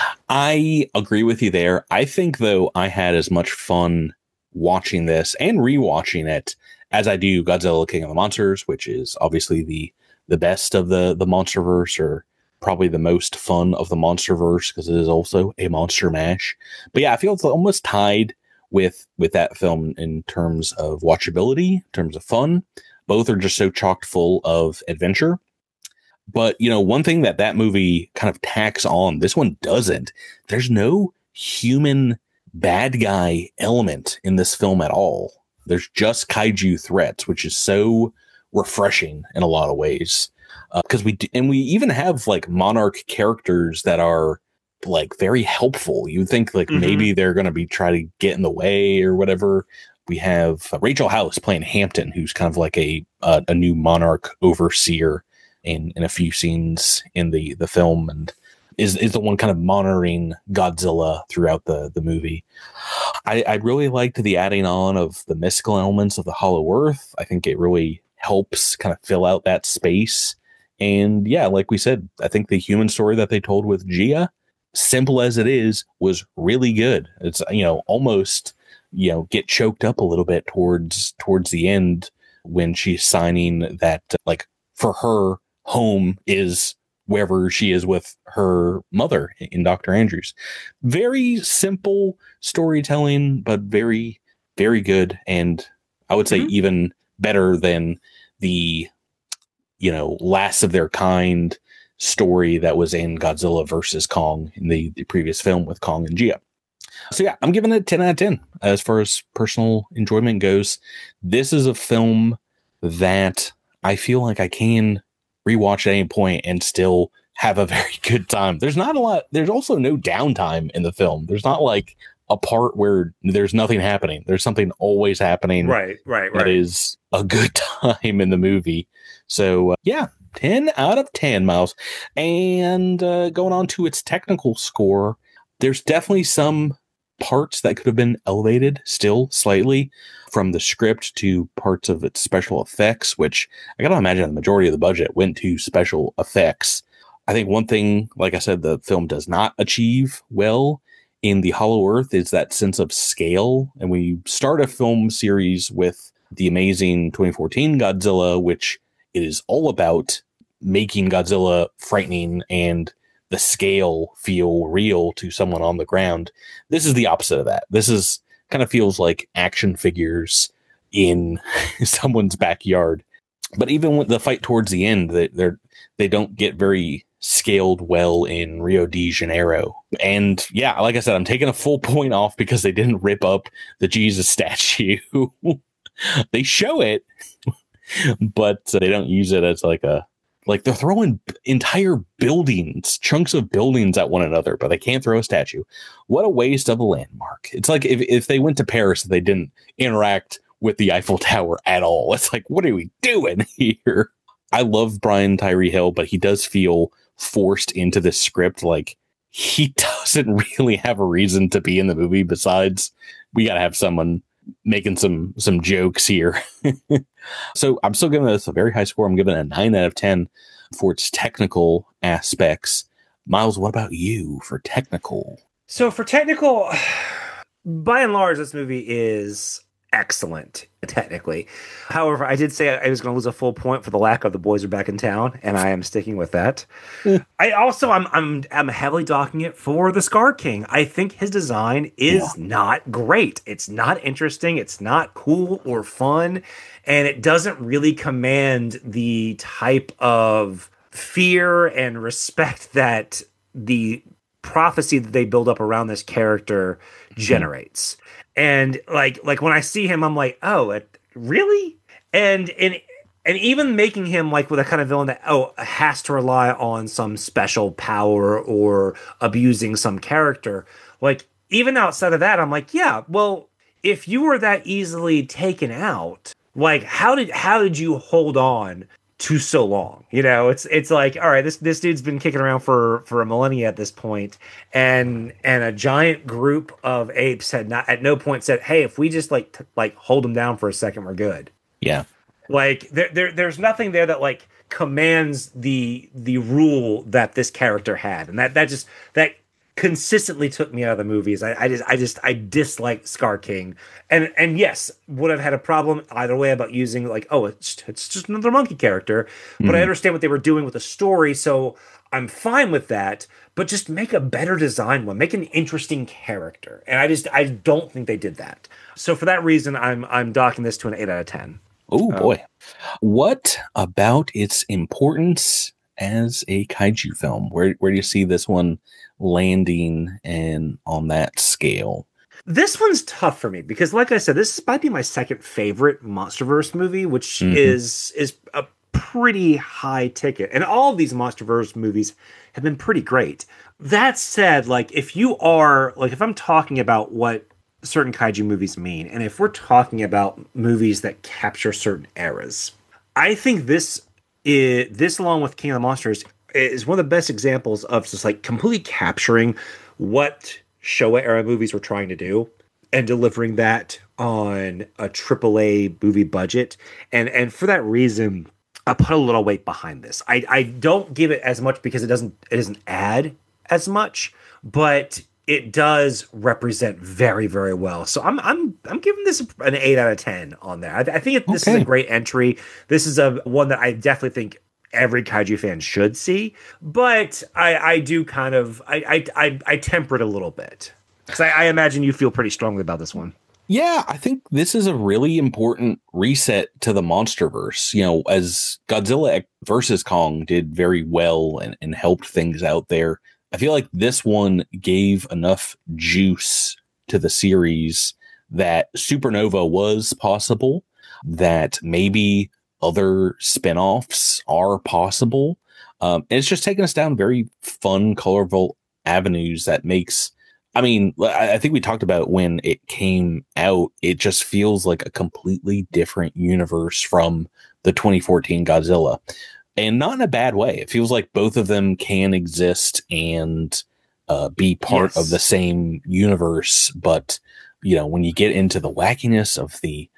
I agree with you there. I think, though, I had as much fun watching this and rewatching it as I do Godzilla King of the Monsters, which is obviously the the best of the the MonsterVerse, or probably the most fun of the MonsterVerse, because it is also a monster mash. But yeah, I feel it's almost tied with with that film in terms of watchability, in terms of fun. Both are just so chock full of adventure. But, you know, one thing that that movie kind of tacks on, this one doesn't. There's no human bad guy element in this film at all. There's just kaiju threats, which is so refreshing in a lot of ways. Because uh, we do, and we even have like monarch characters that are like very helpful. You would think like mm-hmm. maybe they're going to be trying to get in the way or whatever. We have uh, Rachel House playing Hampton, who's kind of like a uh, a new monarch overseer in in a few scenes in the the film, and is is the one kind of monitoring Godzilla throughout the the movie. I, I really liked the adding on of the mystical elements of the Hollow Earth. I think it really helps kind of fill out that space. And yeah, like we said, I think the human story that they told with Gia, simple as it is, was really good. It's, you know, almost, you know, get choked up a little bit towards towards the end when she's signing that, like, for her, home is wherever she is with her mother in Doctor Andrews. Very simple storytelling, but very, very good. And I would say mm-hmm. even better than the, you know, last of their kind story that was in Godzilla versus Kong in the, the previous film with Kong and Gia. So yeah, I'm giving it ten out of ten as far as personal enjoyment goes. This is a film that I feel like I can rewatch at any point and still have a very good time. There's not a lot. There's also no downtime in the film. There's not like a part where there's nothing happening. There's something always happening. Right, right, right. That is a good time in the movie. So uh, yeah, ten out of ten, Miles. And uh, going on to its technical score, there's definitely some parts that could have been elevated still slightly, from the script to parts of its special effects, which I gotta imagine the majority of the budget went to special effects. I think one thing, like I said, the film does not achieve well in the Hollow Earth is that sense of scale. And we start a film series with the amazing twenty fourteen Godzilla, which it is all about making Godzilla frightening and the scale feel real to someone on the ground. This is the opposite of that. This is kind of feels like action figures in someone's backyard. But even with the fight towards the end, they they're they don't get very scaled well in Rio de Janeiro. And yeah, like I said, I'm taking a full point off because they didn't rip up the Jesus statue. They show it, but they don't use it as like a Like they're throwing entire buildings, chunks of buildings at one another, but they can't throw a statue. What a waste of a landmark. It's like if, if they went to Paris, they didn't interact with the Eiffel Tower at all. It's like, what are we doing here? I love Brian Tyree Hill, but he does feel forced into this script. Like he doesn't really have a reason to be in the movie besides we got to have someone making some some jokes here. So I'm still giving this a very high score. I'm giving it a nine out of ten for its technical aspects. Miles, what about you for technical? So for technical, by and large, this movie is excellent technically. However, I did say I was going to lose a full point for the lack of The Boys Are Back in Town, and I am sticking with that. I also I'm I'm I'm heavily docking it for the Scar King. I think his design is yeah. not great. It's not interesting. It's not cool or fun, and it doesn't really command the type of fear and respect that the prophecy that they build up around this character generates. Mm-hmm. And like, like when I see him, I'm like, oh, it, really? And, and, and even making him like with a kind of villain that, oh, has to rely on some special power or abusing some character. Like even outside of that, I'm like, yeah, well, if you were that easily taken out, like how did, how did you hold on to so long? You know, it's it's like, all right, this this dude's been kicking around for for a millennia at this point, and and a giant group of apes had not at no point said, hey, if we just like t- like hold him down for a second, we're good. Yeah, like there, there there's nothing there that like commands the the rule that this character had, and that that just that consistently took me out of the movies. I, I just I just I dislike Scar King, and and yes, would have had a problem either way about using like, oh, it's it's just another monkey character, but mm. I understand what they were doing with the story, so I'm fine with that. But just make a better design one, make an interesting character, and I just I don't think they did that. So for that reason, I'm I'm docking this to an eight out of ten. Oh boy, um, what about its importance as a kaiju film? Where where do you see this one landing and on that scale? This one's tough for me because, like I said, this might be my second favorite MonsterVerse movie, which mm-hmm. is is a pretty high ticket. And all of these MonsterVerse movies have been pretty great. That said, like if you are like if I'm talking about what certain kaiju movies mean, and if we're talking about movies that capture certain eras, I think this is this along with King of the Monsters is one of the best examples of just like completely capturing what Showa era movies were trying to do and delivering that on a triple A movie budget. And and for that reason, I put a little weight behind this. I, I don't give it as much because it doesn't it doesn't add as much, but it does represent very, very well. So I'm I'm I'm giving this an eight out of ten on there. I, I think it, this okay. is a great entry. This is a one that I definitely think every kaiju fan should see. But I, I do kind of I I I, I temper it a little bit because I, I imagine you feel pretty strongly about this one. Yeah, I think this is a really important reset to the MonsterVerse. You know, as Godzilla versus Kong did very well and, and helped things out there, I feel like this one gave enough juice to the series that Supernova was possible, that maybe other spinoffs are possible. Um, and it's just taken us down very fun, colorful avenues that makes I mean, I think we talked about when it came out, it just feels like a completely different universe from the twenty fourteen Godzilla. And not in a bad way. It feels like both of them can exist and uh, be part yes. of the same universe. But, you know, when you get into the wackiness of the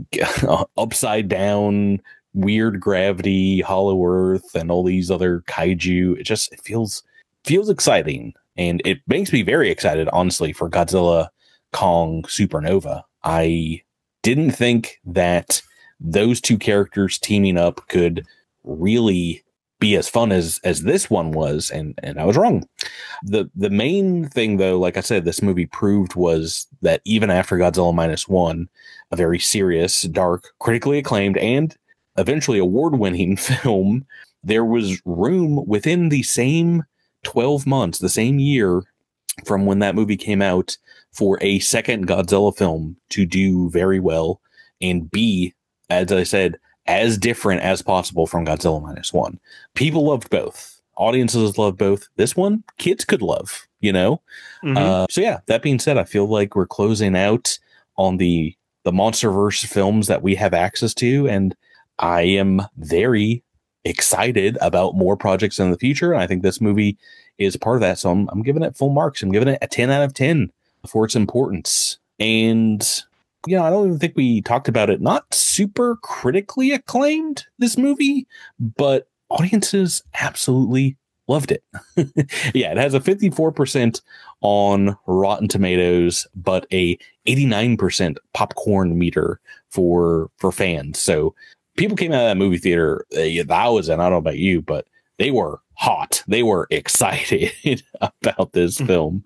upside down, weird gravity, Hollow Earth, and all these other kaiju, it just it feels feels exciting. And it makes me very excited, honestly, for Godzilla Kong Supernova. I didn't think that those two characters teaming up could really be as fun as as this one was, and and I was wrong. The the main thing, though, like I said, this movie proved was that even after Godzilla Minus One, a very serious, dark, critically acclaimed, and eventually award-winning film, there was room within the same twelve months, the same year from when that movie came out, for a second Godzilla film to do very well and be, as I said, as different as possible from Godzilla Minus One. People loved both. Audiences loved both. This one, kids could love, you know? Mm-hmm. Uh, so yeah, that being said, I feel like we're closing out on the, the MonsterVerse films that we have access to, and I am very excited about more projects in the future. And I think this movie is part of that. So I'm, I'm giving it full marks. I'm giving it a ten out of ten for its importance. And, you know, I don't even think we talked about it. Not super critically acclaimed, this movie, but audiences absolutely loved it. Yeah, it has a fifty-four percent on Rotten Tomatoes, but a eighty-nine percent popcorn meter for, for fans. So people came out of that movie theater, uh, that I was in, I don't know about you, but they were hot. They were excited about this film.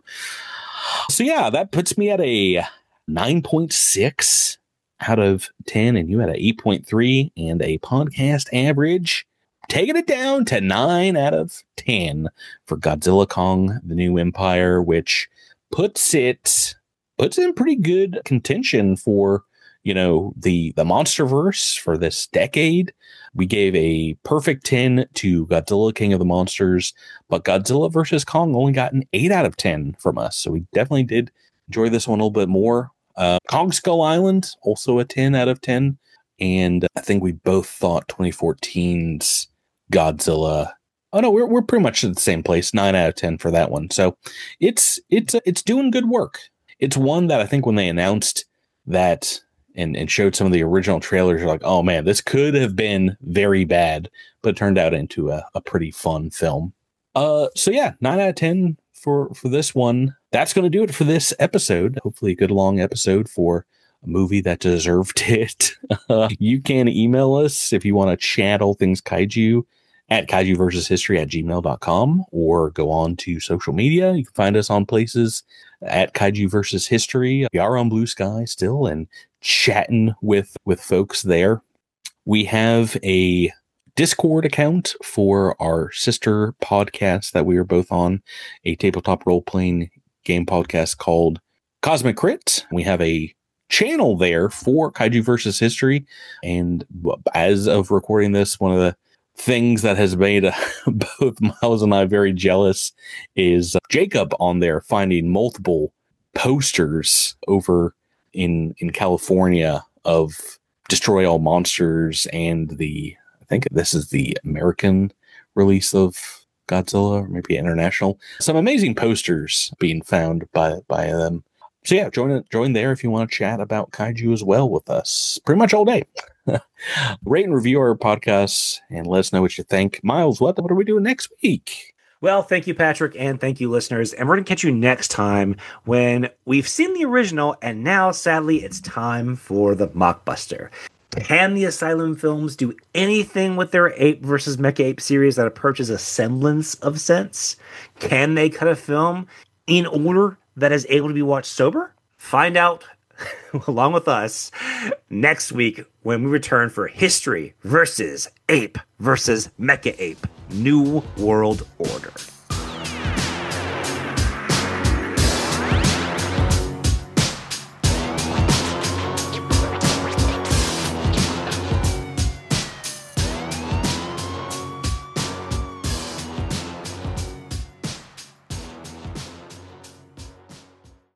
So yeah, that puts me at a nine point six out of ten, and you had an eight point three and a podcast average, taking it down to nine out of ten for Godzilla Kong, The New Empire, which puts it, puts it in pretty good contention for, you know, the, the MonsterVerse for this decade. We gave a perfect ten to Godzilla King of the Monsters, but Godzilla versus Kong only got an eight out of ten from us. So we definitely did enjoy this one a little bit more. Uh, Kong Skull Island, also a ten out of ten. And I think we both thought twenty fourteen's Godzilla. Oh no, we're, we're pretty much at the same place. nine out of ten for that one. So it's, it's, it's doing good work. It's one that I think when they announced that and, and showed some of the original trailers, you're like, oh man, this could have been very bad, but it turned out into a, a pretty fun film. Uh, so yeah, nine out of ten for, for this one. That's going to do it for this episode. Hopefully a good long episode for a movie that deserved it. Uh, you can email us if you want to chat all things kaiju at kaiju versus history at gmail dot com, or go on to social media. You can find us on places at Kaiju versus History. We are on Blue Sky still and chatting with, with folks there. We have a Discord account for our sister podcast that we are both on, a tabletop role-playing game podcast called Cosmic Crit. We have a channel there for Kaiju versus History, and as of recording this, one of the things that has made uh, both Miles and I very jealous is uh, Jacob on there finding multiple posters over in in California of Destroy All Monsters and the, I think this is the American release of Godzilla, or maybe international. Some amazing posters being found by by them. So yeah, join join there if you want to chat about kaiju as well with us, pretty much all day. Rate and review our podcasts and let us know what you think. Miles, what, what are we doing next week? Well, thank you, Patrick, and thank you, listeners. And we're going to catch you next time when we've seen the original, and now, sadly, it's time for the mockbuster. Can the Asylum films do anything with their Ape versus Mecha Ape series that approaches a semblance of sense? Can they cut a film in order that is able to be watched sober? Find out along with us next week when we return for History versus Ape versus Mecha Ape New World Order.